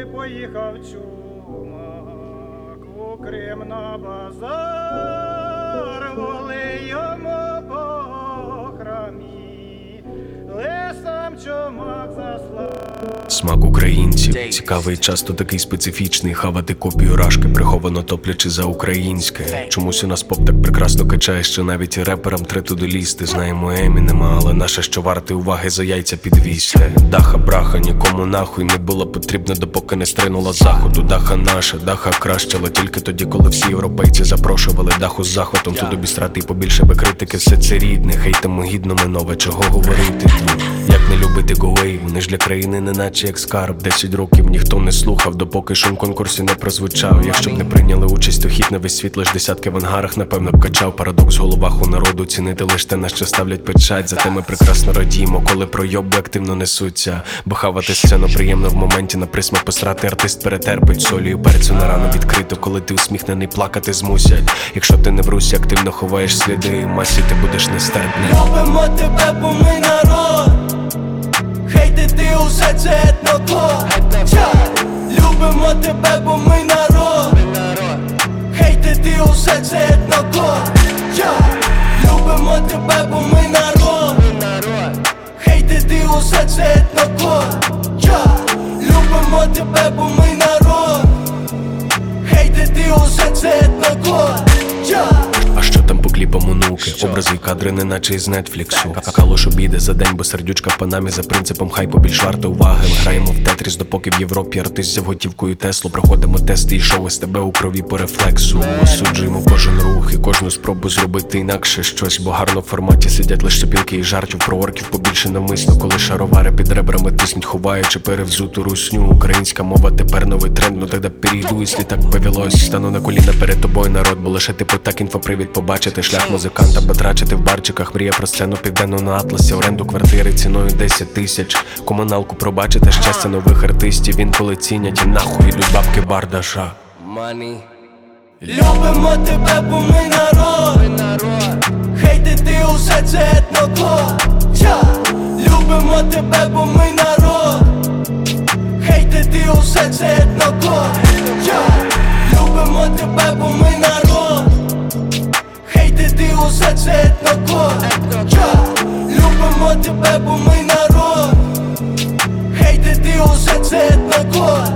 коли поїхав чумак у Крим на базар, воли йому по храмі, лисам чумак заслав. Смак українців цікавий, часто такий специфічний. Хавати копію рашки, приховано топлячи за українське. Чомусь у нас поп так прекрасно качає, що навіть і реперам треба туди лізти. Знаємо Емінема, але наше що варте уваги за яйця підвісти. Даха браха нікому нахуй не було потрібно, допоки не стринула заходу. Даха наша, даха кращила тільки тоді, коли всі європейці запрошували даху з захватом. Тут обістрати і побільше би критики, все це рідне. Хейтимо гідно ми нове, чого говорити. Як не любити Гоуей, вони ж для країни не наче як скарб. 10 років ніхто не слухав, допоки шум конкурсі не прозвучав. Якщо б не прийняли участь, то хід на весь світ лиш десятки в ангарах, напевно б качав. Парадокс в головах у народу, цінити лиш те, на що ставлять печать. Зате ми прекрасно радіємо, коли пройоби активно несуться. Бо хавати сцену приємно в моменті, на присмак посрати артист перетерпить. Солію перцю на рану відкрито, коли ти усміхнений, плакати змусять. Якщо ти не в русі, активно ховаєш сліди, масі ти будеш нестерпним. Любимо тебе, бо ми народ. Хейтити усе це етнокло. Любимо тебе, бо ми народ. Хейтити усе це етнокло. Любимо тебе, бо ми народ. Хейтити усе це етнокло. Любимо тебе, бо ми народ. Хейтити усе це етнокло. А що там по кліпам онуки? Образи і кадри не наче із Нетфліксу. Калош обійде за день, бо сердючка в панамі. За принципом хайпу більш варта уваги. Ми граємо в Тетріс, допоки в Європі артист взяв готівкою Теслу. Проходимо тести і шоу з тебе у крові по рефлексу. Осуджуємо кожен рух і кожну спробу зробити інакше щось. Бо гарно в форматі сидять лише сопілки і жартів. Про орків побільше навмисно, коли шаровари під ребрами тиснуть, ховаючи перевзуту русню. Українська мова тепер новий тренд, ну тоді перейду, якщо так повелось. Стану на коліна перед тобою, народ, бо лише типу так інфопривід побачити. Шлях музиканта батрачити в барчиках. Мрія про сцену південну на атласі. Оренду квартири ціною 10 тисяч. Комуналку пробачити, щастя нових артистів. Інколи цінять і нахуй ідуть бабки бардаша. Любимо тебе, бо ми народ. Хейтити усе це етнокло. Любимо тебе, бо ми народ. Хейтити усе це етнокло. Любимо тебе, бо ми народ. Хейтити усе це етнокло. Любимо тебе, бо ми народ. Хейтити усе це етнокло.